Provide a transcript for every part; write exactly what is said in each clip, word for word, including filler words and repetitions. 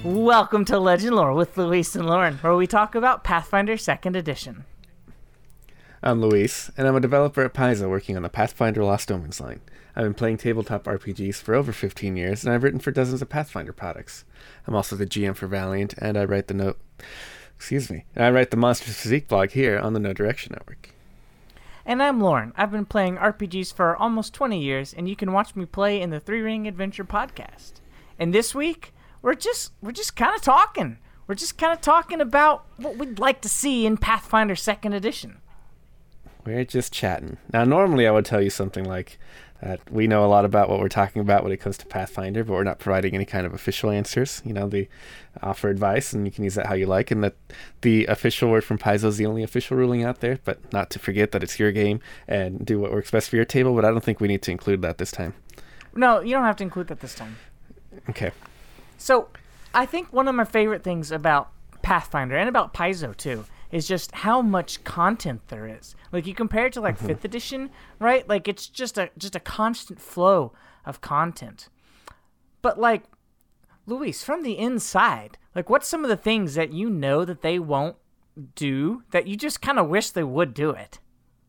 Welcome to Legend Lore with Luis and Lauren, where we talk about Pathfinder second Edition. I'm Luis, and I'm a developer at Paizo working on the Pathfinder Lost Omens line. I've been playing tabletop R P Gs for over fifteen years, and I've written for dozens of Pathfinder products. I'm also the G M for Valiant, and I write the note... Excuse me. And I write the Monsters Physique blog here on the No Direction Network. And I'm Lauren. I've been playing R P Gs for almost twenty years, and you can watch me play in the Three Ring Adventure podcast. And this week, we're just we're just kind of talking. We're just kind of talking about what we'd like to see in Pathfinder second Edition. We're just chatting. Now, normally I would tell you something like that we know a lot about what we're talking about when it comes to Pathfinder, but we're not providing any kind of official answers. You know, they offer advice, and you can use that how you like, and that the official word from Paizo is the only official ruling out there, but not to forget that it's your game and do what works best for your table, but I don't think we need to include that this time. No, you don't have to include that this time. Okay. So, I think one of my favorite things about Pathfinder, and about Paizo too, is just how much content there is. Like, you compare it to like mm-hmm. fifth edition, right? Like, it's just a just a constant flow of content. But like, Luis, from the inside, like, what's some of the things that you know that they won't do that you just kind of wish they would do it?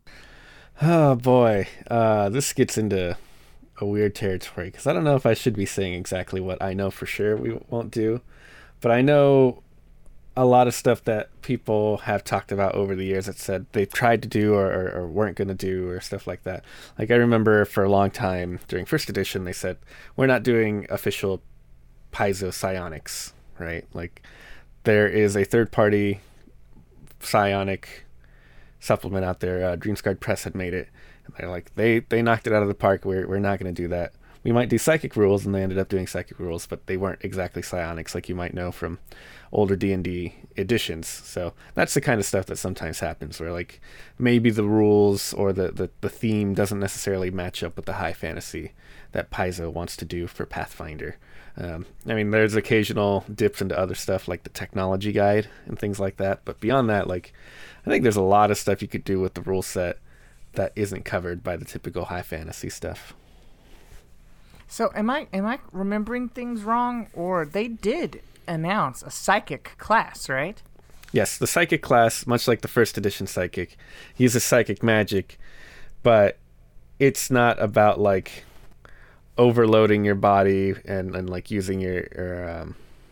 Oh boy, uh, this gets into a weird territory, because I don't know if I should be saying exactly what I know for sure we won't do, but I know a lot of stuff that people have talked about over the years that said they've tried to do or, or, or weren't going to do or stuff like that. Like, I remember for a long time during first edition, they said, we're not doing official Paizo psionics, right? Like, there is a third-party psionic supplement out there. Uh, Dreamsguard Press had made it. And they're like, they, they knocked it out of the park. We're, we're not going to do that. We might do psychic rules, and they ended up doing psychic rules, but they weren't exactly psionics like you might know from older D and D editions. So that's the kind of stuff that sometimes happens, where like maybe the rules or the, the, the theme doesn't necessarily match up with the high fantasy that Paizo wants to do for Pathfinder. Um, I mean, there's occasional dips into other stuff like the technology guide and things like that, but beyond that, like, I think there's a lot of stuff you could do with the rule set that isn't covered by the typical high fantasy stuff. So am I am I remembering things wrong, or they did announce a psychic class, right? Yes, the psychic class, much like the first edition psychic, uses psychic magic, but it's not about like overloading your body and, and like using your, your um,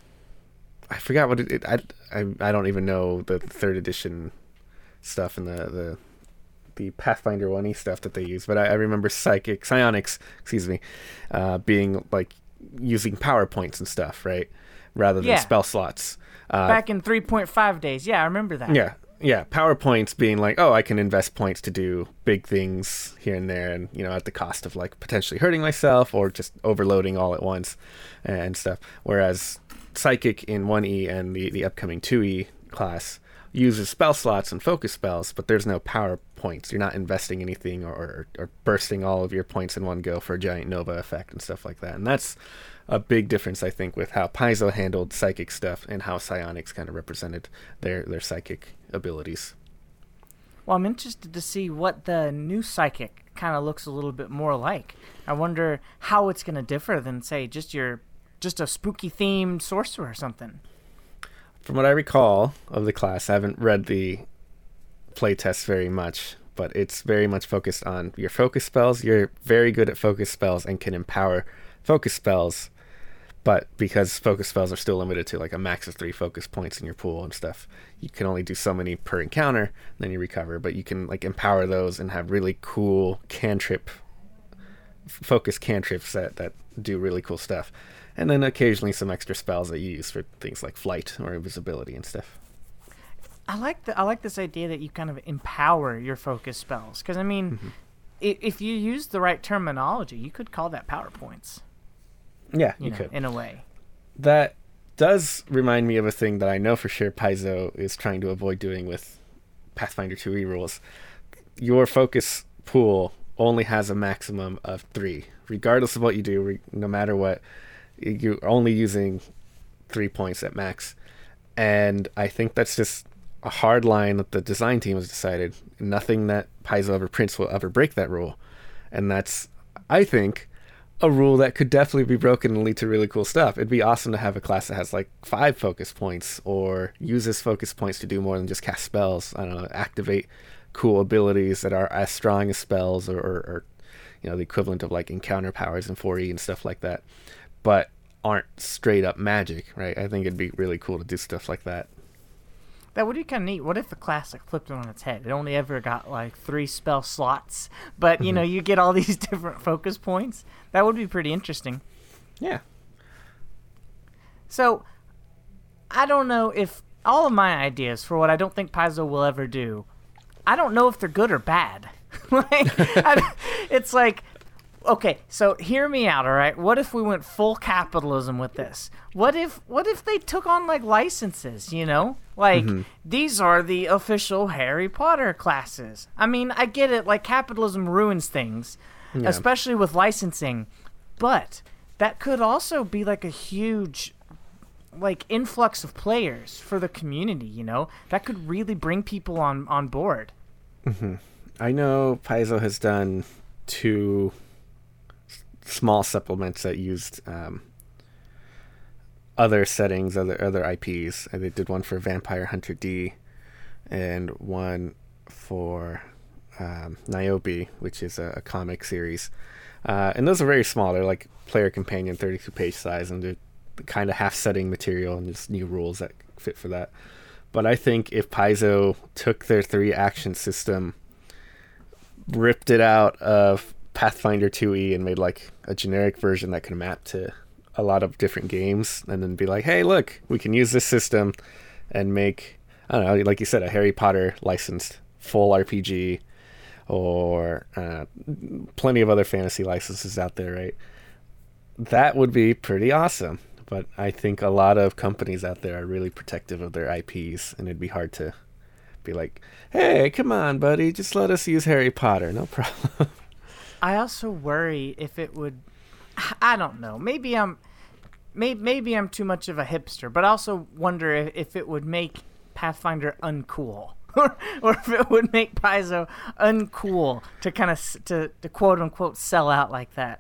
I forgot what it, it I, I I don't even know the third edition stuff and the the the Pathfinder one E stuff that they use, but I, I remember psychic psionics, excuse me, uh, being like using power points and stuff, right, rather than yeah. spell slots. Uh, Back in three point five days, yeah, I remember that. Yeah, yeah, power points being like, oh, I can invest points to do big things here and there, and you know, at the cost of like potentially hurting myself or just overloading all at once and stuff. Whereas psychic in one E and the the upcoming two E class uses spell slots and focus spells, but there's no power points. You're not investing anything or, or, or bursting all of your points in one go for a giant Nova effect and stuff like that. And that's a big difference, I think, with how Paizo handled psychic stuff and how psionics kind of represented their, their psychic abilities. Well, I'm interested to see what the new psychic kind of looks a little bit more like. I wonder how it's going to differ than, say, just your just a spooky themed sorcerer or something. From what I recall of the class, I haven't read the playtest very much, but it's very much focused on your focus spells. You're very good at focus spells and can empower focus spells, but because focus spells are still limited to like a max of three focus points in your pool and stuff, you can only do so many per encounter, then you recover, but you can like empower those and have really cool cantrip, focus cantrips that, that do really cool stuff. And then occasionally some extra spells that you use for things like flight or invisibility and stuff. I like the I like this idea that you kind of empower your focus spells, because I mean, mm-hmm. if, if you use the right terminology, you could call that power points. Yeah, you, you know, could. In a way. That does remind me of a thing that I know for sure Paizo is trying to avoid doing with Pathfinder two E rules. Your focus pool only has a maximum of three, regardless of what you do, re- no matter what. You're only using three points at max. And I think that's just a hard line that the design team has decided. Nothing that Paizo ever prints will ever break that rule. And that's, I think, a rule that could definitely be broken and lead to really cool stuff. It'd be awesome to have a class that has like five focus points or uses focus points to do more than just cast spells. I don't know, activate cool abilities that are as strong as spells or, or, or you know, the equivalent of like encounter powers in four E and stuff like that, but aren't straight up magic, right? I think it'd be really cool to do stuff like that. That would be kind of neat. What if the classic flipped it on its head? It only ever got like three spell slots, but you mm-hmm. know, you get all these different focus points. That would be pretty interesting. Yeah. So, I don't know if all of my ideas for what I don't think Paizo will ever do, I don't know if they're good or bad. like, I, it's like, okay, so hear me out, all right? What if we went full capitalism with this? What if what if they took on like licenses, you know? Like mm-hmm. these are the official Harry Potter classes. I mean, I get it, like capitalism ruins things, yeah. especially with licensing, but that could also be like a huge like influx of players for the community, you know? That could really bring people on on board. Mm-hmm. I know Paizo has done two small supplements that used um, other settings, other other I Ps. And they did one for Vampire Hunter D and one for um, Niobe, which is a, a comic series. Uh, and those are very small. They're like player companion, thirty-two page size, and they're kind of half setting material and just new rules that fit for that. But I think if Paizo took their three action system, ripped it out of Pathfinder two E and made like a generic version that can map to a lot of different games, and then be like, hey, look, we can use this system and make, I don't know, like you said, a Harry Potter licensed full R P G, or uh, plenty of other fantasy licenses out there, right? That would be pretty awesome. But I think a lot of companies out there are really protective of their I Ps, and it'd be hard to be like, hey, come on, buddy, just let us use Harry Potter, no problem. I also worry if it would, I don't know, maybe I'm maybe, maybe I'm too much of a hipster, but I also wonder if, if it would make Pathfinder uncool. or, or if it would make Paizo uncool to kind of, to, to quote unquote, sell out like that.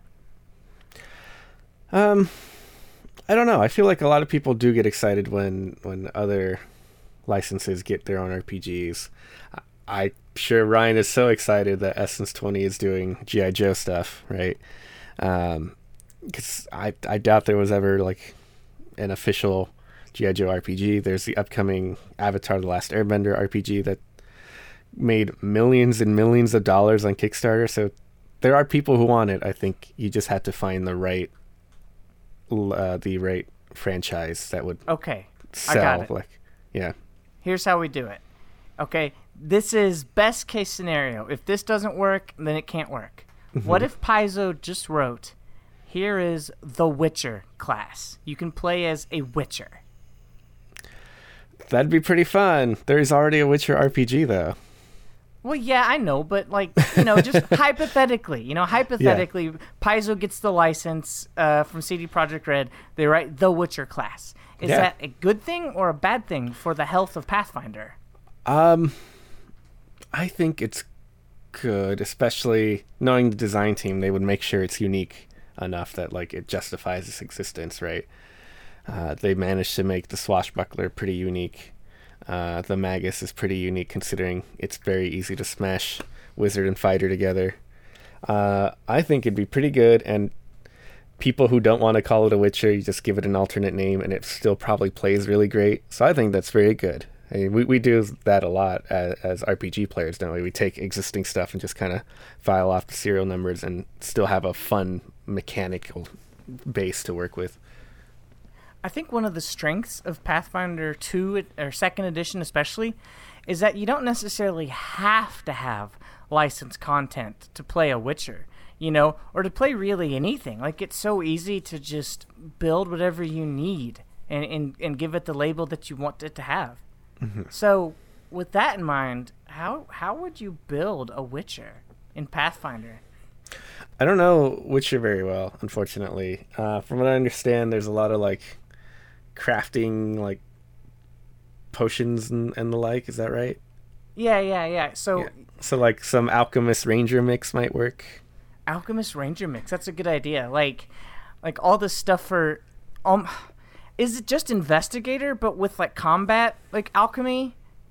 Um... I don't know. I feel like a lot of people do get excited when, when other licenses get their own R P Gs. I'm sure Ryan is so excited that Essence twenty is doing G I. Joe stuff, right? Um, because I, I doubt there was ever like an official G I. Joe R P G. There's the upcoming Avatar: The Last Airbender R P G that made millions and millions of dollars on Kickstarter. So there are people who want it. I think you just have to find the right Uh, the right franchise that would okay sell. I got it. Like, yeah, here's how we do it. Okay, this is best case scenario. If this doesn't work, then it can't work. Mm-hmm. What if Paizo just wrote, here is the Witcher class, you can play as a Witcher? That'd be pretty fun. There's already a Witcher R P G though. Well, yeah, I know, but, like, you know, just hypothetically, you know, hypothetically, yeah. Paizo gets the license uh, from C D Projekt Red. They write the Witcher class. Is yeah. that a good thing or a bad thing for the health of Pathfinder? Um, I think it's good, especially knowing the design team. They would make sure it's unique enough that, like, it justifies its existence, right? Uh, they managed to make the Swashbuckler pretty unique. Uh, the Magus is pretty unique considering it's very easy to smash Wizard and Fighter together. Uh, I think it'd be pretty good, and people who don't want to call it a Witcher, you just give it an alternate name, and it still probably plays really great. So I think that's very good. I mean, we, we do that a lot as, as R P G players, don't we? We take existing stuff and just kind of file off the serial numbers and still have a fun mechanical base to work with. I think one of the strengths of Pathfinder two, or second edition especially, is that you don't necessarily have to have licensed content to play a Witcher, you know, or to play really anything. Like, it's so easy to just build whatever you need and, and, and give it the label that you want it to have. Mm-hmm. So, with that in mind, how how would you build a Witcher in Pathfinder? I don't know Witcher very well, unfortunately. Uh, from what I understand, there's a lot of, like, crafting, like, potions and, and the like. Is that right? Yeah, yeah, yeah. So, yeah. So, like, some Alchemist Ranger mix might work. Alchemist Ranger mix. That's a good idea. Like, like all this stuff for, um, is it just investigator but with like combat, like alchemy?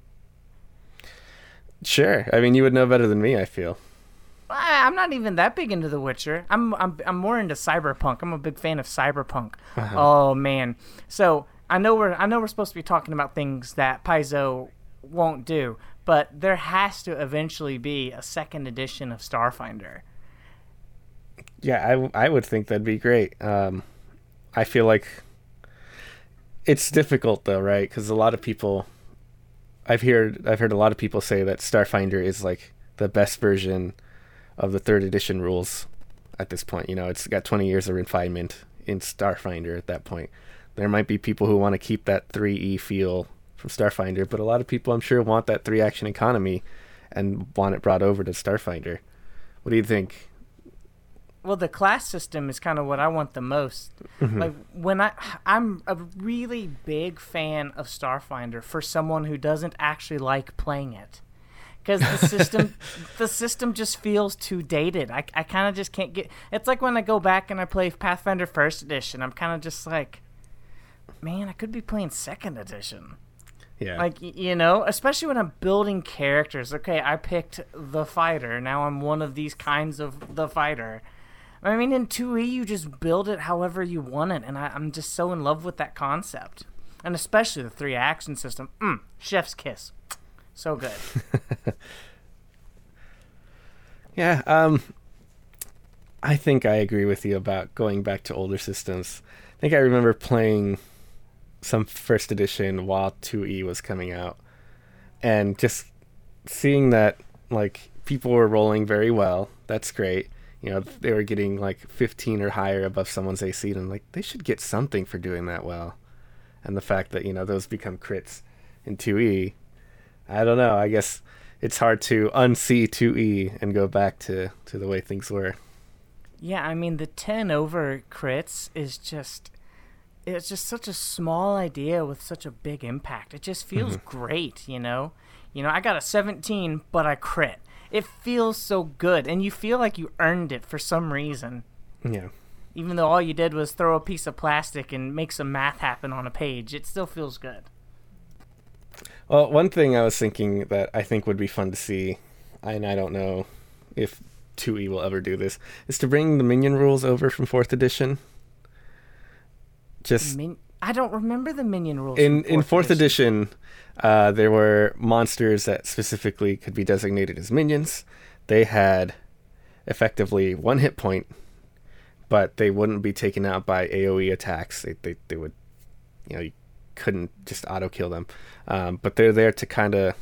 Sure. I mean, you would know better than me, I feel. I- I'm not even that big into The Witcher. I'm I'm I'm more into cyberpunk. I'm a big fan of cyberpunk. Uh-huh. Oh man. So I know we're I know we're supposed to be talking about things that Paizo won't do, but there has to eventually be a second edition of Starfinder. Yeah, I, I would think that'd be great. Um, I feel like it's difficult though, right? Because a lot of people, I've heard I've heard a lot of people say that Starfinder is like the best version of the third edition rules at this point. You know, it's got twenty years of refinement in Starfinder at that point. There might be people who want to keep that three E feel from Starfinder, but a lot of people, I'm sure, want that three action economy and want it brought over to Starfinder. What do you think? Well, the class system is kind of what I want the most. Mm-hmm. Like when I, I'm a really big fan of Starfinder for someone who doesn't actually like playing it, because the system, the system just feels too dated. I, I kind of just can't get. It's like when I go back and I play Pathfinder First Edition. I'm kind of just like, man, I could be playing Second Edition. Yeah. Like, y- you know, especially when I'm building characters. Okay, I picked the fighter. Now I'm one of these kinds of the fighter. I mean, in two E, you just build it however you want it, and I, I'm just so in love with that concept. And especially the three action system. Mm, chef's kiss. So good. Yeah, um, I think I agree with you about going back to older systems. I think I remember playing some first edition while two E was coming out, and just seeing that, like, people were rolling very well. That's great. You know, they were getting like fifteen or higher above someone's A C, and I'm like, they should get something for doing that well. And the fact that, you know, those become crits in two E, I don't know. I guess it's hard to unsee two E and go back to, to the way things were. Yeah, I mean, the ten over crits is just... It's just such a small idea with such a big impact. It just feels Mm-hmm. great, you know? You know, I got a seventeen, but I crit. It feels so good, and you feel like you earned it for some reason. Yeah. Even though all you did was throw a piece of plastic and make some math happen on a page, it still feels good. Well, one thing I was thinking that I think would be fun to see, and I don't know if two E will ever do this, is to bring the minion rules over from fourth edition. Just Min- I don't remember the minion rules. in from in fourth edition, uh, there were monsters that specifically could be designated as minions. They had effectively one hit point, but they wouldn't be taken out by A O E attacks. They they, they would, you know, you couldn't just auto kill them. Um, but they're there to kind of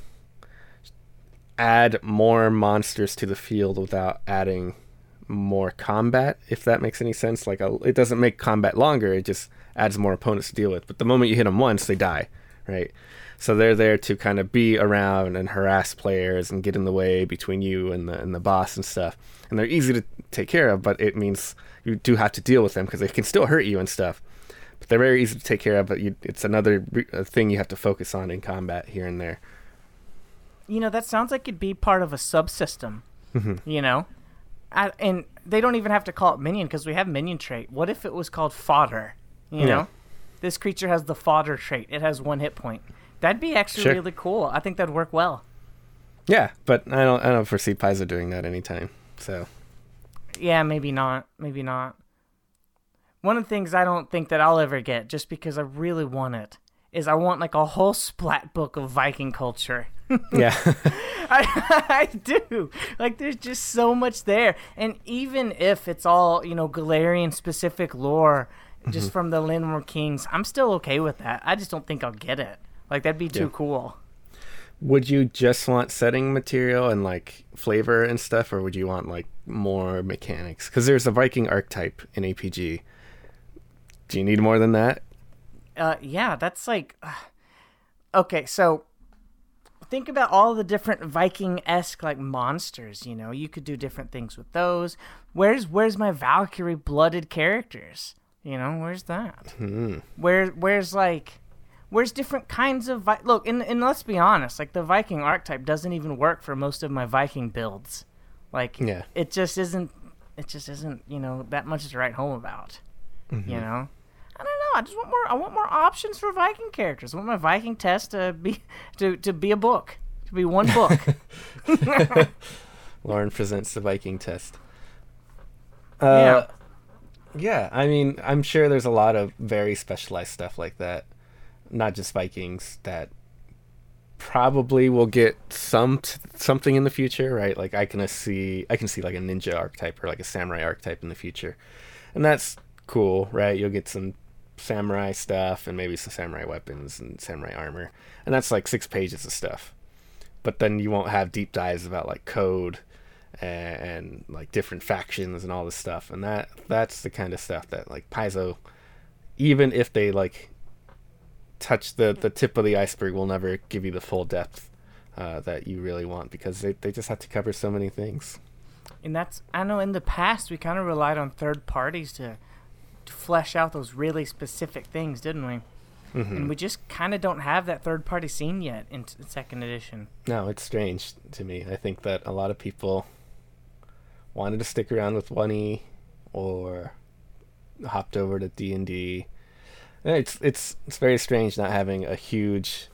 add more monsters to the field without adding more combat, if that makes any sense. Like a, it doesn't make combat longer, it just adds more opponents to deal with. But the moment you hit them once, they die, right? So they're there to kind of be around and harass players and get in the way between you and the and the boss and stuff. And they're easy to take care of, but it means you do have to deal with them because they can still hurt you and stuff. But they're very easy to take care of, but you, it's another re- uh, thing you have to focus on in combat here and there. You know, that sounds like it'd be part of a subsystem. Mm-hmm. You know? I, and they don't even have to call it minion because we have minion trait. What if it was called fodder? You Yeah. know? This creature has the fodder trait. It has one hit point. That'd be actually Sure. really cool. I think that'd work well. Yeah, but I don't I don't foresee Paizo doing that anytime. So Yeah, maybe not. Maybe not. One of the things I don't think that I'll ever get, just because I really want it, is I want like a whole splat book of Viking culture. yeah. I, I do. Like, there's just so much there. And even if it's all, you know, Galarian specific lore, just from the Lindmore Kings, I'm still okay with that. I just don't think I'll get it. Like, that'd be too Yeah. cool. Would you just want setting material and like flavor and stuff, or would you want like more mechanics? Because there's a Viking archetype in A P G. Do you need more than that? Uh, yeah, that's like... Uh, okay, so... Think about all the different Viking-esque like monsters, you know. You could do different things with those. Where's where's my Valkyrie blooded characters? You know, where's that? Hmm. Where where's like where's different kinds of Vi- look, and, and let's be honest, like the Viking archetype doesn't even work for most of my Viking builds. Like Yeah. it just isn't it just isn't, you know, that much to write home about. Mm-hmm. You know, I don't know. I just want more. I want more options for Viking characters. I want my Viking test to be to, to be a book, to be one book. Lauren presents the Viking test. Uh, yeah. Yeah, I mean, I'm sure there's a lot of very specialized stuff like that, not just Vikings, that probably will get some t- something in the future, right? Like I can see, I can see like a ninja archetype or like a samurai archetype in the future, and that's cool, right? You'll get some samurai stuff and maybe some samurai weapons and samurai armor, and that's like six pages of stuff. But then you won't have deep dives about like code and, and like different factions and all this stuff, and that that's the kind of stuff that like Paizo, even if they like touch the the tip of the iceberg, will never give you the full depth uh, that you really want, because they, they just have to cover so many things. And that's, I know in the past we kind of relied on third parties to, to flesh out those really specific things, didn't we? Mm-hmm. And we just kind of don't have that third party scene yet in t- second edition. No, it's strange to me. I think that a lot of people wanted to stick around with one E or hopped over to D and D. It's it's it's very strange not having a huge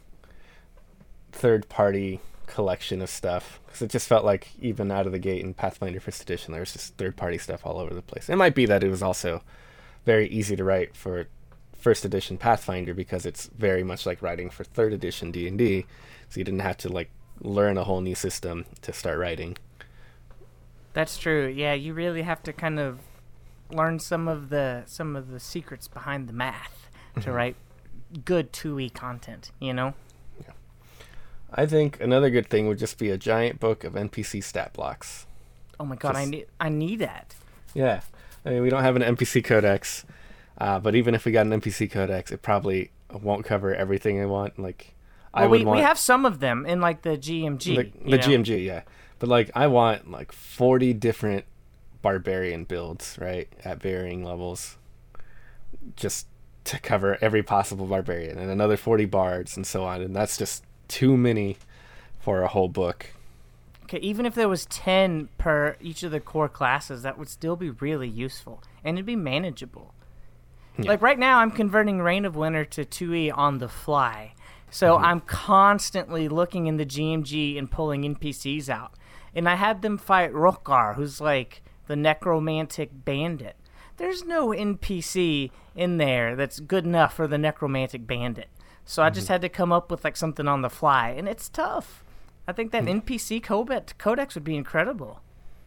third party collection of stuff, because it just felt like even out of the gate in Pathfinder First Edition there was just third party stuff all over the place. It might be that it was also very easy to write for First Edition Pathfinder because it's very much like writing for Third Edition D and D, so you didn't have to like learn a whole new system to start writing. That's true. Yeah, you really have to kind of learn some of the some of the secrets behind the math to mm-hmm. write good two E content, you know? Yeah. I think another good thing would just be a giant book of N P C stat blocks. Oh my god, just, I need I need that. Yeah. I mean, we don't have an N P C codex, uh, but even if we got an N P C codex, it probably won't cover everything I want. Like, well, I would we, want... we have some of them in, like, the G M G. The, the G M G, yeah. But, like, I want, like, forty different barbarian builds, right, at varying levels, just to cover every possible barbarian, and another forty bards and so on, and that's just too many for a whole book. Okay, even if there was ten per each of the core classes, that would still be really useful, and it'd be manageable. Yeah. Like, right now, I'm converting Reign of Winter to two E on the fly, so mm-hmm. I'm constantly looking in the G M G and pulling N P Cs out. And I had them fight Rokar, who's like the necromantic bandit. There's no N P C in there that's good enough for the necromantic bandit. So I just mm-hmm. had to come up with like something on the fly, and it's tough. I think that mm-hmm. N P C codex would be incredible.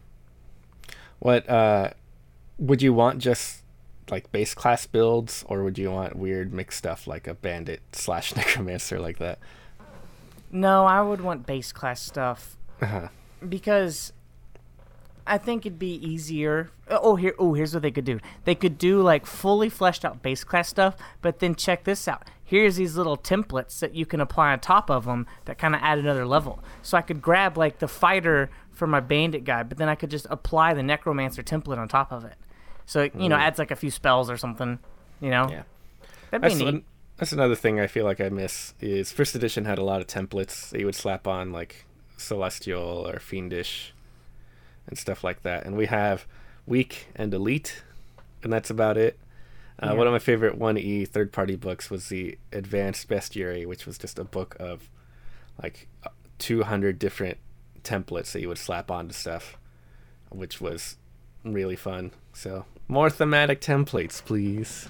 What uh, would you want? Just like base class builds, or would you want weird mixed stuff like a bandit slash necromancer like that? No, I would want base class stuff. Uh-huh. Because I think it'd be easier. Oh, here, oh, here's what they could do. They could do like fully fleshed out base class stuff, but then check this out. Here's these little templates that you can apply on top of them that kind of add another level. So I could grab like the fighter for my bandit guy, but then I could just apply the necromancer template on top of it. So it, you know, adds like a few spells or something. You know, yeah, that'd be that's neat. An, that's another thing I feel like I miss is First Edition had a lot of templates that you would slap on like Celestial or Fiendish and stuff like that, and we have Weak and Elite, and that's about it. Uh, yeah. One of my favorite one E third-party books was the Advanced Bestiary, which was just a book of like two hundred different templates that you would slap onto stuff, which was really fun. So more thematic templates, please.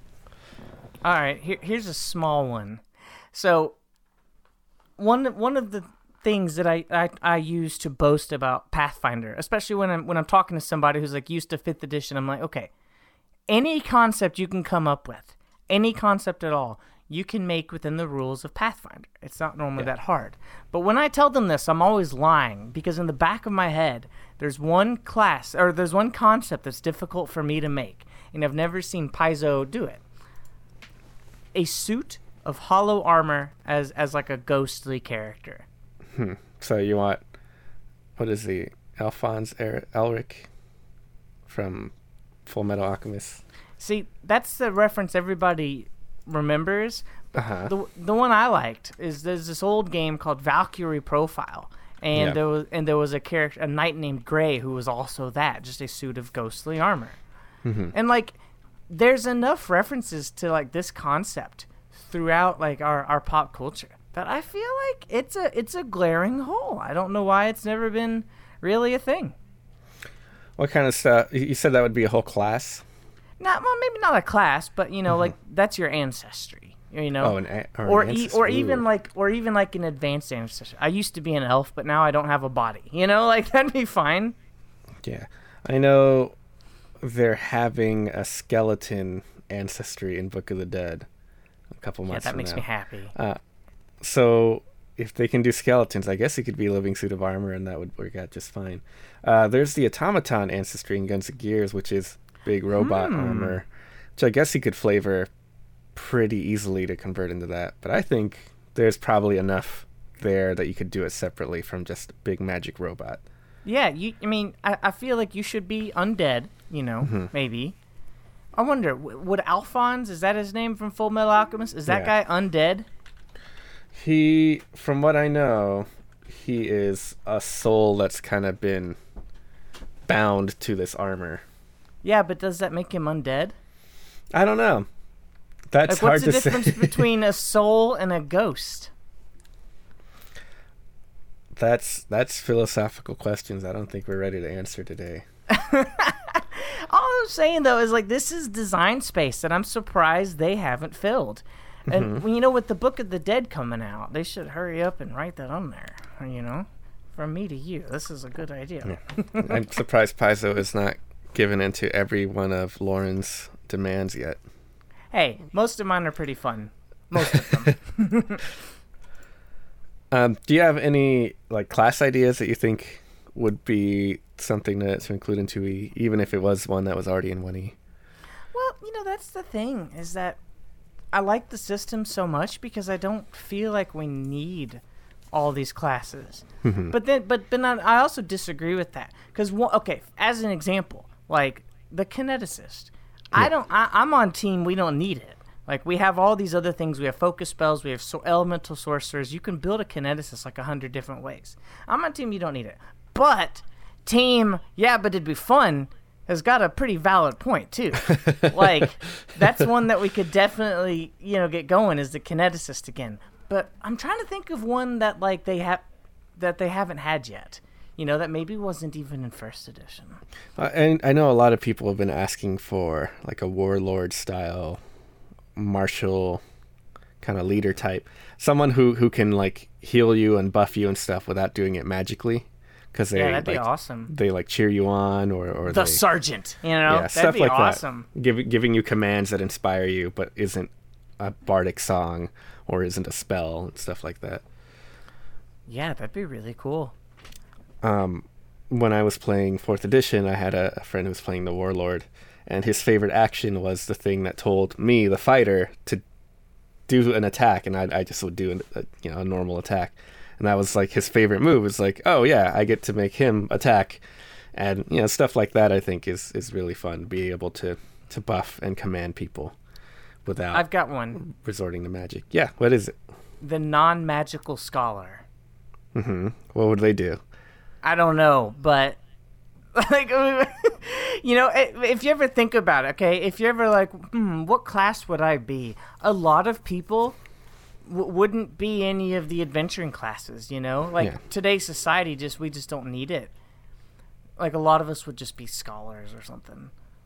All right, here, here's a small one. So one one of the things that I, I, I use to boast about Pathfinder, especially when I'm when I'm talking to somebody who's like used to fifth edition, I'm like, okay, any concept you can come up with, any concept at all, you can make within the rules of Pathfinder. It's not normally yeah. that hard. But when I tell them this, I'm always lying, because in the back of my head, there's one class, or there's one concept that's difficult for me to make, and I've never seen Paizo do it. A suit of hollow armor as, as like a ghostly character. Hmm. So you want, what is the Alphonse er- Elric from Full Metal Alchemist? See, that's the reference everybody remembers. Uh-huh. The the one I liked is there's this old game called Valkyrie Profile, And Yeah. there was and there was a character, a knight named Gray, who was also that, just a suit of ghostly armor. Mm-hmm. And like, there's enough references to like this concept throughout like our, our pop culture that I feel like it's a it's a glaring hole. I don't know why it's never been really a thing. What kind of stuff? You said that would be a whole class? Not well, maybe not a class, but you know, Mhm. like that's your ancestry. You know, Oh, an a- or, or an e- ancestor. or even Ooh. like or even like an advanced ancestry. I used to be an elf, but now I don't have a body. You know, like that'd be fine. Yeah. I know they're having a skeleton ancestry in Book of the Dead a couple Yeah, months that from makes now. me happy. Uh, so if they can do skeletons, I guess it could be a living suit of armor, and that would work out just fine. Uh, there's the automaton ancestry in Guns of Gears, which is big robot Hmm. armor, which I guess you could flavor pretty easily to convert into that. But I think there's probably enough there that you could do it separately from just big magic robot. Yeah, you. I mean, I, I feel like you should be undead. You know, Mhm. maybe. I wonder, w- would Alphonse, is that his name from Full Metal Alchemist? Is that Yeah. guy undead? He, from what I know, he is a soul that's kind of been bound to this armor. Yeah, but does that make him undead? I don't know. That's Like, what's hard the to difference say. between a soul and a ghost? That's that's philosophical questions I don't think we're ready to answer today. All I'm saying though is like this is design space that I'm surprised they haven't filled. And Mhm. when you know, with the Book of the Dead coming out, they should hurry up and write that on there. You know, from me to you, this is a good idea. Yeah. I'm surprised Paizo is not given into every one of Lauren's demands yet. Hey, most of mine are pretty fun. Most of them. Um, do you have any like class ideas that you think would be something to, to include in two E, even if it was one that was already in one E? Well, you know, that's the thing, is that I like the system so much because I don't feel like we need all these classes. Mhm. But then, but but not, I also disagree with that because okay, as an example, like the kineticist, I Yeah. don't. I, I'm on team. We don't need it. Like we have all these other things. We have focus spells. We have so elemental sorcerers. You can build a kineticist like a hundred different ways. I'm on team. You don't need it. But team, yeah, but it'd be fun. Has got a pretty valid point too. Like that's one that we could definitely, you know, get going is the kineticist again. But I'm trying to think of one that like they have that they haven't had yet. You know, that maybe wasn't even in first edition. Uh, and I know a lot of people have been asking for like a warlord style, martial kind of leader type, someone who who can like heal you and buff you and stuff without doing it magically, because they Yeah, that'd be like, awesome. they like cheer you on or or The they, sergeant, you know, yeah, that'd stuff be like awesome. that, Give, giving you commands that inspire you but isn't a bardic song or isn't a spell and stuff like that. Yeah, that'd be really cool. Um, when I was playing fourth edition, I had a, a friend who was playing the warlord, and his favorite action was the thing that told me, the fighter, to do an attack, and I, I just would do a, you know a normal attack, and that was like his favorite move. It's like, oh yeah, I get to make him attack, and you know stuff like that. I think is is really fun. Be able to to buff and command people without I've got one. resorting to magic. Yeah, what is it? The non-magical scholar. Mm-hmm. What would they do? I don't know, but like, you know, i- if you ever think about it, okay, if you're ever like, hmm, what class would I be? A lot of people w- wouldn't be any of the adventuring classes, you know? Like, Yeah. today's society, just we just don't need it. Like, a lot of us would just be scholars or something.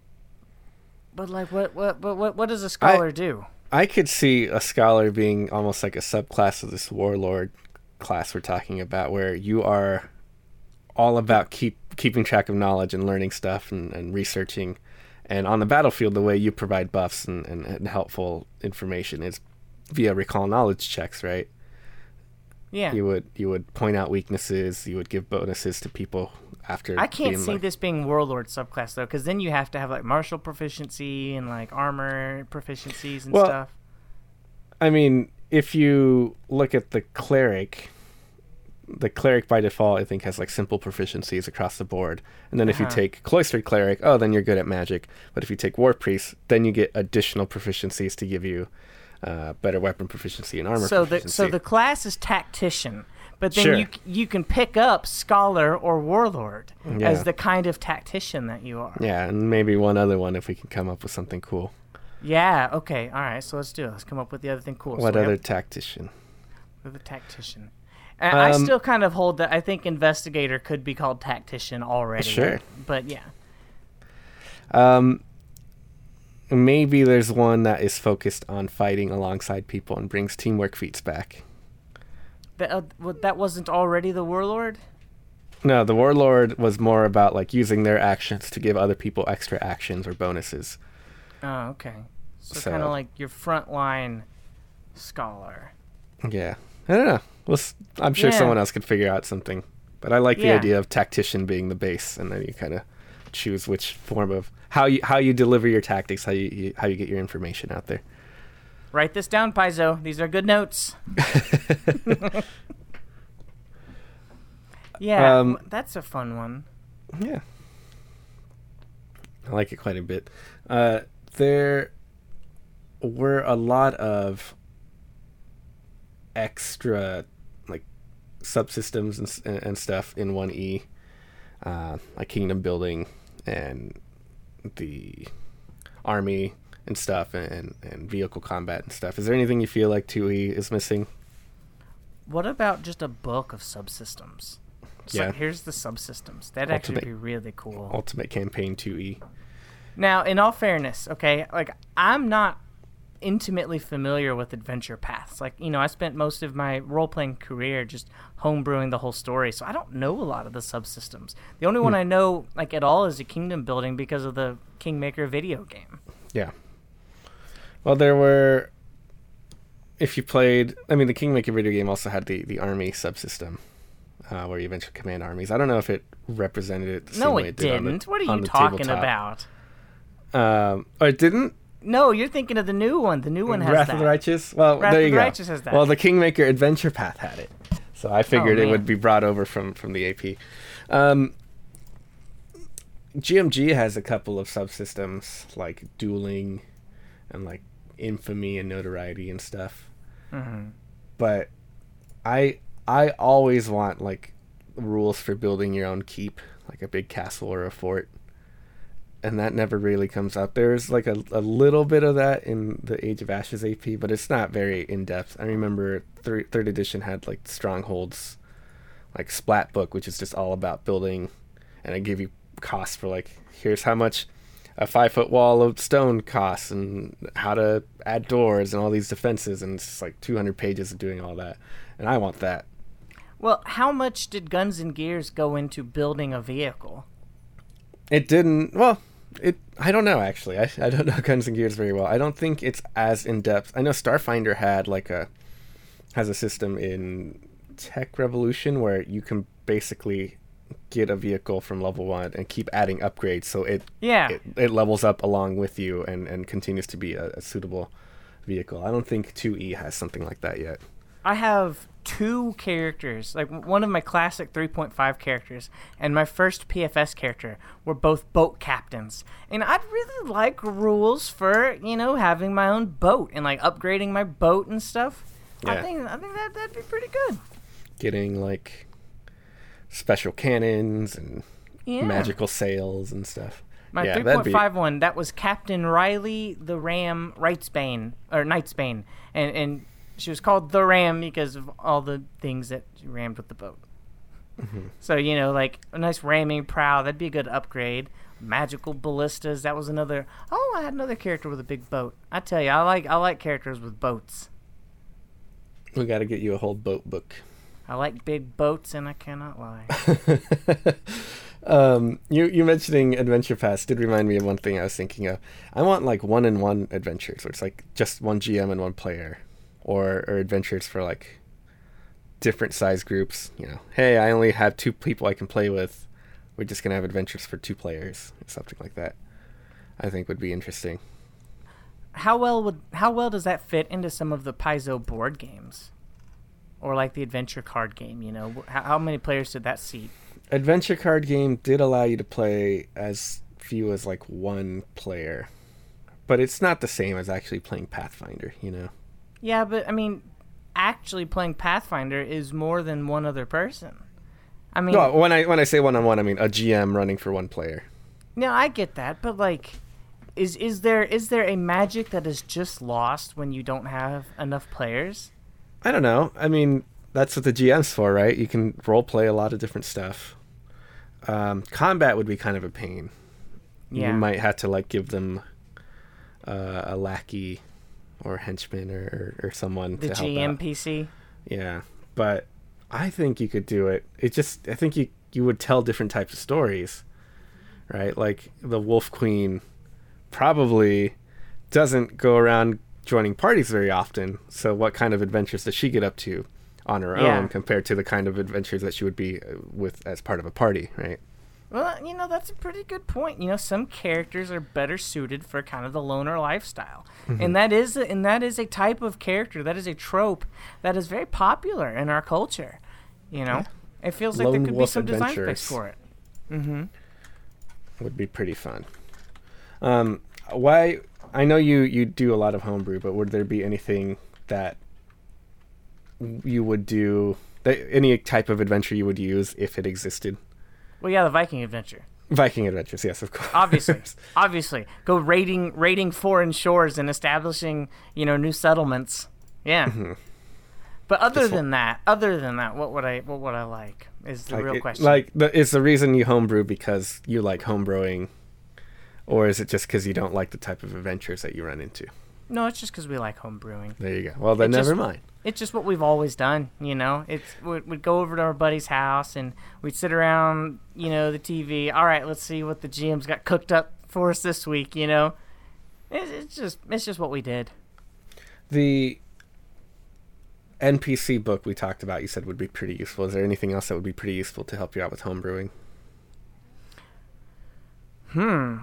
But, like, what what what what, what does a scholar do? I could see a scholar being almost like a subclass of this warlord class we're talking about, where you are all about keep keeping track of knowledge and learning stuff and, and researching. And on the battlefield, the way you provide buffs and, and, and helpful information is via recall knowledge checks, right? Yeah. You would you would point out weaknesses. You would give bonuses to people after. I can't being see like, this being warlord subclass though, because then you have to have like martial proficiency and like armor proficiencies and Well, stuff. I mean, if you look at the cleric, the cleric by default, I think, has like simple proficiencies across the board. And then if you Uh-huh. take cloistered cleric, oh, then you're good at magic. But if you take war priest, then you get additional proficiencies to give you uh, better weapon proficiency and armor so proficiency. the so the class is tactician, but then Sure. you c- you can pick up scholar or warlord Yeah. as the kind of tactician that you are. Yeah, and maybe one other one if we can come up with something cool. Yeah. Okay. All right. So let's do it. Let's come up with the other thing cool. What so we other have- tactician? with a tactician. And I Um, still kind of hold that. I think investigator could be called tactician already. Sure. But yeah. Um, maybe there's one that is focused on fighting alongside people and brings teamwork feats back. That uh, what, that wasn't already the warlord. No, the warlord was more about like using their actions to give other people extra actions or bonuses. Oh, okay. So, So- kind of like your frontline scholar. Yeah, I don't know. Well, s- I'm sure Yeah. someone else could figure out something, but I like the Yeah. idea of tactician being the base, and then you kind of choose which form of how you how you deliver your tactics, how you, you how you get your information out there. Write this down, Paizo. These are good notes. Yeah, Um, w- that's a fun one. Yeah, I like it quite a bit. Uh, there were a lot of extra like subsystems and, s- and and stuff in one E, uh, like kingdom building and the army and stuff, and, and vehicle combat and stuff. Is there anything you feel like two E is missing? What about just a book of subsystems? Just Yeah. like, here's the subsystems. That'd actually Ultimate- be really cool. Ultimate Campaign two E. Now, in all fairness, okay, like I'm not intimately familiar with adventure paths. Like, you know, I spent most of my role-playing career just homebrewing the whole story, so I don't know a lot of the subsystems. The only one I know, like, at all is a kingdom building because of the Kingmaker video game. Yeah. Well, there were. If you played, I mean, the Kingmaker video game also had the, the army subsystem, uh, where you eventually command armies. I don't know if it represented it the same No, way it it did on the- didn't. What are on you the talking tabletop. about? Um, oh, it didn't? No, you're thinking of the new one. The new one has Wrath that. of the Righteous? Well, Wrath there of you the go. Righteous has that. Well, the Kingmaker Adventure Path had it. So I figured Oh, it man. would be brought over from, from the A P. Um, G M G has a couple of subsystems, like dueling and like infamy and notoriety and stuff. Mhm. But I I always want like rules for building your own keep, like a big castle or a fort, and that never really comes up. There's like a, a little bit of that in the Age of Ashes A P, but it's not very in depth. I remember thir- third edition had like strongholds, like Splat book, which is just all about building, and I give you costs for like here's how much a five foot wall of stone costs and how to add doors and all these defenses, and it's just like two hundred pages of doing all that, and I want that. Well, how much did Guns and Gears go into building a vehicle? It didn't. Well, it. I don't know actually. I I don't know Guns and Gears very well. I don't think it's as in depth. I know Starfinder had like a has a system in Tech Revolution where you can basically get a vehicle from level one and keep adding upgrades, so it Yeah. it, it levels up along with you and and continues to be a, a suitable vehicle. I don't think two E has something like that yet. I have two characters, like one of my classic three point five characters and my first P F S character were both boat captains. And I'd really like rules for, you know, having my own boat and like upgrading my boat and stuff. I Yeah. think I think that that'd be pretty good. Getting like special cannons and Yeah. magical sails and stuff. My yeah, three that'd point be- five one, that was Captain Riley the Ram Wrightsbane, or Knightsbane. And, and she was called the Ram because of all the things that she rammed with the boat. Mm-hmm. So, you know, like a nice ramming prow, that'd be a good upgrade. Magical ballistas, that was another. Oh, I had another character with a big boat. I tell you, I like I like characters with boats. We got to get you a whole boat book. I like big boats, and I cannot lie. um, you you mentioning Adventure Pass did remind me of one thing I was thinking of. I want like one in one adventures where it's like just one G M and one player, or or adventures for like different size groups. You know, hey, I only have two people I can play with. We're just gonna have adventures for two players, or something like that. I think would be interesting. How well would how well does that fit into some of the Paizo board games, or like the adventure card game? You know, how, how many players did that seat? Adventure card game did allow you to play as few as like one player, but it's not the same as actually playing Pathfinder, you know. Yeah, but I mean, actually playing Pathfinder is more than one other person. I mean, No, when I when I say one on one, I mean a G M running for one player. no, I get that, but like, is is there is there a magic that is just lost when you don't have enough players? I don't know. I mean, that's what the G M's for, right? You can role play a lot of different stuff. Um, combat would be kind of a pain. Yeah. You might have to like give them uh, a lackey or henchman or, or, or someone The to help G M out. P C. Yeah, but I think you could do it. It just I think you you would tell different types of stories, right? Like the Wolf Queen probably doesn't go around joining parties very often. So what kind of adventures does she get up to on her Yeah. own compared to the kind of adventures that she would be uh, with as part of a party, right? Well, you know, that's a pretty good point. You know, some characters are better suited for kind of the loner lifestyle. Mm-hmm. And that is a, and that is a type of character, that is a trope that is very popular in our culture. You know? It feels like Lone there could be wolf some design adventures. space for it. Mm-hmm. Would be pretty fun. Um, why? I know you you do a lot of homebrew, but would there be anything that you would do? That, any type of adventure you would use if it existed? Well, yeah, the Viking adventure. Viking adventures, yes, of course. Obviously. Obviously. Go raiding raiding foreign shores and establishing, you know, new settlements. Yeah. Mm-hmm. But other Just than that, other than that, what would I what would I like is the like, real it- question. Like, the, is the reason you homebrew because you like homebrewing, or is it just because you don't like the type of adventures that you run into? No, it's just because we like home brewing. There you go. Well, then It never just- mind. It's just what we've always done, you know. It's we'd, we'd go over to our buddy's house and we'd sit around, you know, the T V. All right, let's see what the G M's got cooked up for us this week, you know. It's, it's just it's just what we did. The N P C book we talked about, you said would be pretty useful. Is there anything else that would be pretty useful to help you out with homebrewing? Hmm.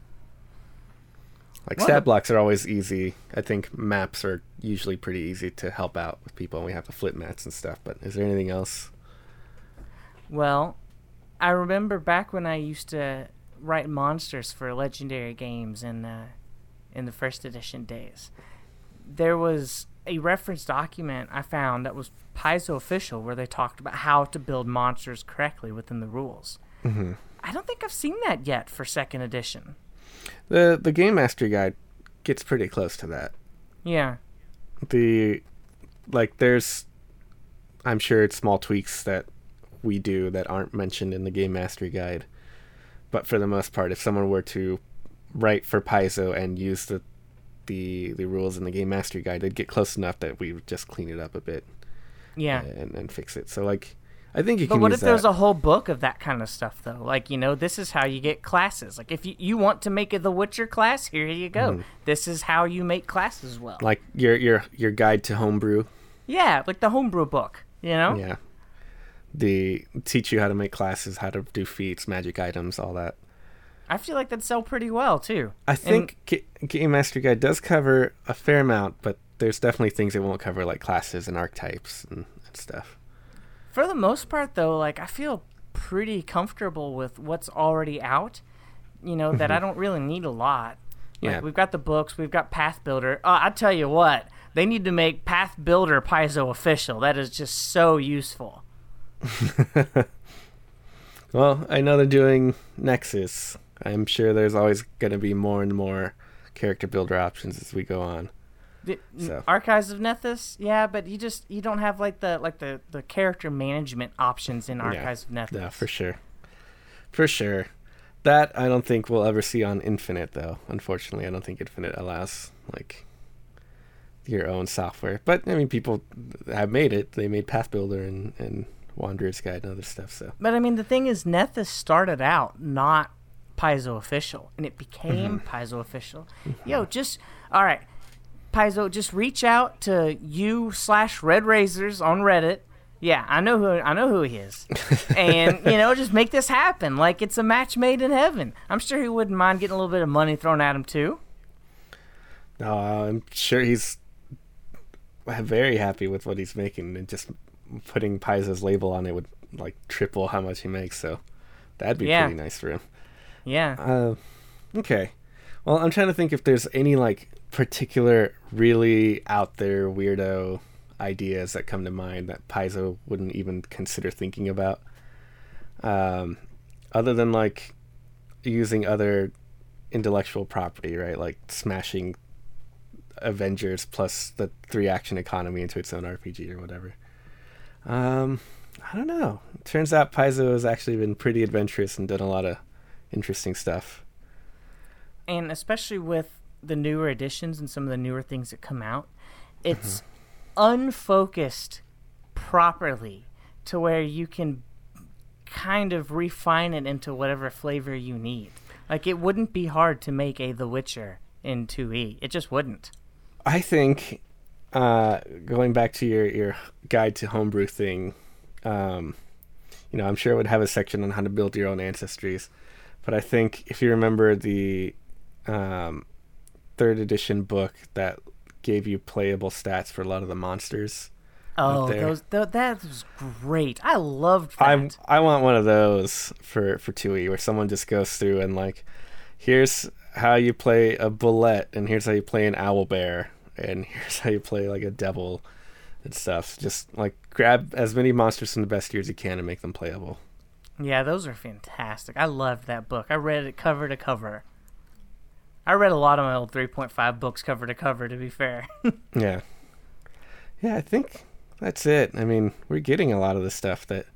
Like Well, stat the- blocks are always easy. I think maps are usually pretty easy to help out with people. We have the flip mats and stuff. But is there anything else? Well, I remember back when I used to write monsters for Legendary Games in uh, in the first edition days. There was a reference document I found that was Paizo official where they talked about how to build monsters correctly within the rules. Mm-hmm. I don't think I've seen that yet for second edition. The the Game Mastery Guide gets pretty close to that. Yeah. The like there's I'm sure it's small tweaks that we do that aren't mentioned in the Game Mastery Guide. But for the most part, if someone were to write for Paizo and use the the the rules in the Game Mastery Guide, they'd get close enough that we would just clean it up a bit Yeah. and, and fix it. So like I think you But can what use if there's that. a whole book of that kind of stuff, though? Like, you know, this is how you get classes. Like, if you, you want to make a The Witcher class, here you go. Mhm. This is how you make classes well. like your your your guide to homebrew. Yeah, like the homebrew book, you know? Yeah. The teach you how to make classes, how to do feats, magic items, all that. I feel like that'd sell pretty well, too. I think Ga- Game Master Guide does cover a fair amount, but there's definitely things it won't cover, like classes and archetypes and, and stuff. For the most part, though, like, I feel pretty comfortable with what's already out, you know, that I don't really need a lot. Like, Yeah. we've got the books, we've got Path Builder. Uh, I tell you what, they need to make Path Builder Paizo official. That is just so useful. Well, I know they're doing Nexus. I'm sure there's always going to be more and more character builder options as we go on. The, So. Archives of Nethys, yeah, but you just you don't have like the like the, the character management options in Archives of Nethys. Yeah, for sure. For sure. That I don't think we'll ever see on Infinite, though. Unfortunately, I don't think Infinite allows, like, your own software. But, I mean, people have made it. They made Path Builder and, and Wanderer's Guide and other stuff, so. But I mean, the thing is, Nethys started out not Paizo official, and it became Mm-hmm. Paizo official. Yo, just all right, Paizo, just reach out to you slash Red Razors on Reddit. Yeah, I know who I know who he is, and you know, just make this happen. Like it's a match made in heaven. I'm sure he wouldn't mind getting a little bit of money thrown at him too. No, I'm sure he's very happy with what he's making, and just putting Paizo's label on it would, like, triple how much he makes, so that'd be Yeah. pretty nice for him. Yeah. Uh, okay. Well, I'm trying to think if there's any, like, particular really out there weirdo ideas that come to mind that Paizo wouldn't even consider thinking about. Um, other than like using other intellectual property, right? Like smashing Avengers plus the three action economy into its own R P G or whatever. Um, I don't know. It turns out Paizo has actually been pretty adventurous and done a lot of interesting stuff. And especially with the newer editions and some of the newer things that come out, it's mm-hmm. unfocused properly to where you can kind of refine it into whatever flavor you need. Like, it wouldn't be hard to make a The Witcher in two E. It just wouldn't. I think, uh, going back to your, your guide to homebrew thing, um, you know, I'm sure it would have a section on how to build your own ancestries. But I think if you remember the um, third edition book that gave you playable stats for a lot of the monsters. Oh, those th- that was great. I loved that. I I want one of those for, for two E where someone just goes through and like, here's how you play a bullet, and here's how you play an owlbear, and here's how you play like a devil and stuff. Just like grab as many monsters from the bestiary as you can and make them playable. Yeah, those are fantastic. I loved that book. I read it cover to cover. I read a lot of my old three point five books cover to cover, to be fair. Yeah. Yeah, I think that's it. I mean, we're getting a lot of the stuff that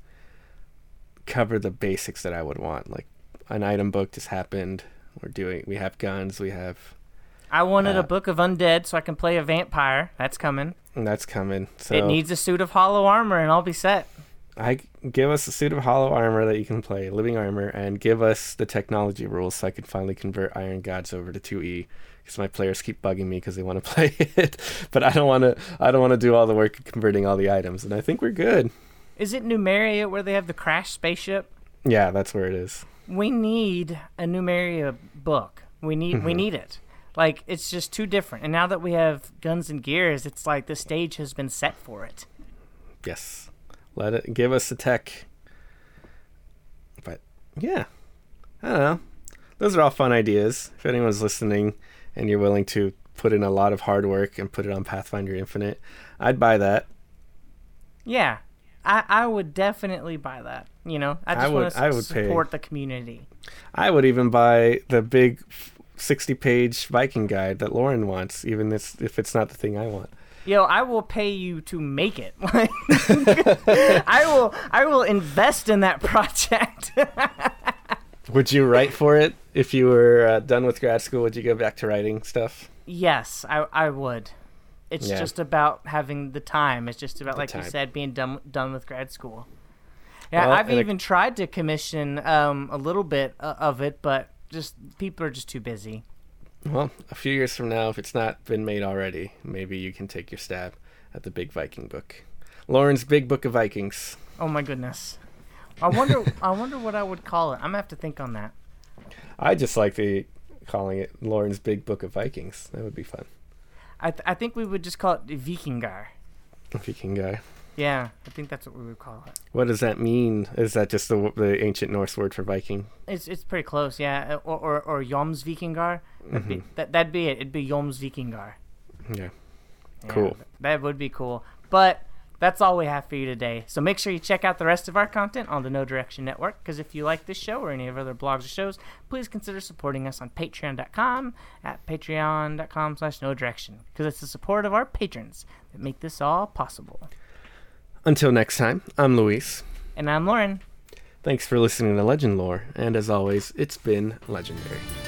cover the basics that I would want. Like, an item book just happened. We're doing, we have guns, we have... I wanted uh, a book of undead so I can play a vampire. That's coming. That's coming. So it needs a suit of hollow armor and I'll be set. I give us a suit of hollow armor that you can play, living armor, and give us the technology rules so I can finally convert Iron Gods over to two E, because my players keep bugging me because they want to play it, but I don't want to. I don't want to do all the work of converting all the items, and I think we're good. Is it Numeria where they have the crashed spaceship? Yeah, that's where it is. We need a Numeria book. We need mm-hmm. we need it. Like, it's just too different. And now that we have Guns and Gears, it's like the stage has been set for it. Yes. Let it give us the tech. But yeah, I don't know. Those are all fun ideas. If anyone's listening and you're willing to put in a lot of hard work and put it on Pathfinder Infinite, I'd buy that. Yeah, I, I would definitely buy that. You know, I just want to support pay. the community. I would even buy the big sixty-page Viking guide that Lauren wants, even if, if it's not the thing I want. Yo, I will pay you to make it. I will I will invest in that project. Would you write for it if you were uh, done with grad school? Would you go back to writing stuff? Yes, I I would. It's yeah. just about having the time. It's just about, the like time. you said, being done done with grad school. Yeah, well, I've even a... tried to commission um, a little bit uh, of it, but just people are just too busy. Well, a few years from now, if it's not been made already, maybe you can take your stab at the big Viking book. Lauren's Big Book of Vikings. Oh my goodness. I wonder I wonder what I would call it. I'm going to have to think on that. I just like the calling it Lauren's Big Book of Vikings. That would be fun. I th- I think we would just call it Vikingar. Vikingar. Yeah, I think that's what we would call it. What does that mean? Is that just the the ancient Norse word for Viking? It's it's pretty close, yeah. Or or, or Jomsvikingar. That'd, mm-hmm. be, that, that'd be it. It'd be Jomsvikingar. Yeah. yeah. Cool. That would be cool. But that's all we have for you today. So make sure you check out the rest of our content on the No Direction Network, because if you like this show or any of our other blogs or shows, please consider supporting us on patreon dot com at patreon dot com slash no direction, because it's the support of our patrons that make this all possible. Until next time, I'm Luis. And I'm Lauren. Thanks for listening to Legend Lore, and as always, it's been legendary.